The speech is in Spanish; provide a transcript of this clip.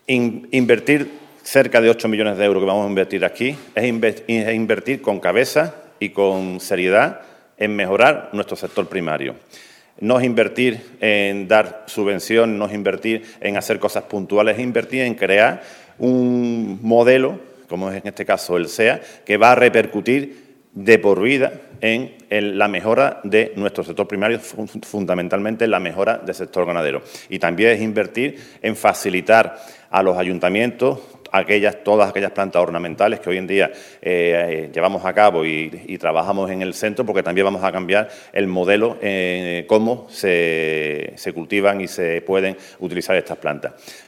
Invertir cerca de 8 millones de euros que vamos a invertir aquí es invertir con cabeza y con seriedad en mejorar nuestro sector primario. No es invertir en dar subvención, no es invertir en hacer cosas puntuales, es invertir en crear un modelo, como es en este caso el SEA, que va a repercutir de por vida en la mejora de nuestro sector primario, fundamentalmente en la mejora del sector ganadero. Y también es invertir en facilitar a los ayuntamientos todas aquellas plantas ornamentales que hoy en día llevamos a cabo y trabajamos en el centro, porque también vamos a cambiar el modelo cómo se cultivan y se pueden utilizar estas plantas.